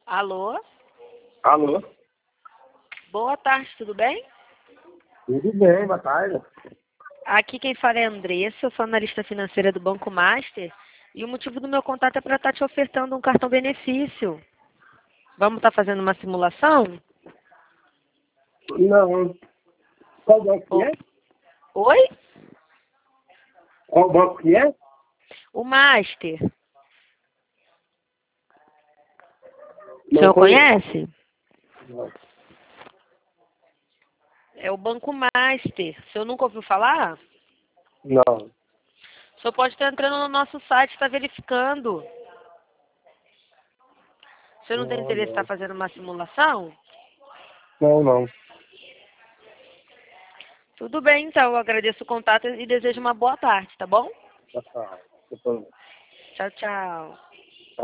Alô? Alô? Boa tarde, tudo bem? Tudo bem, boa tarde. Aqui quem fala é a Andressa, eu sou analista financeira do Banco Master e o motivo do meu contato é para estar te ofertando um cartão benefício. Vamos estar fazendo uma simulação? Não. Qual banco que é? Oi? Qual banco que é? O Master. O Não senhor conheço. conhece? Não. É o Banco Master. O senhor nunca ouviu falar? Não. O senhor pode estar entrando no nosso site e estar verificando. O senhor não tem Não, interesse em estar não. fazendo uma simulação? Não, não. Tudo bem, então. Eu agradeço o contato e desejo uma boa tarde, tá bom? Tá, tá. Tchau, tchau.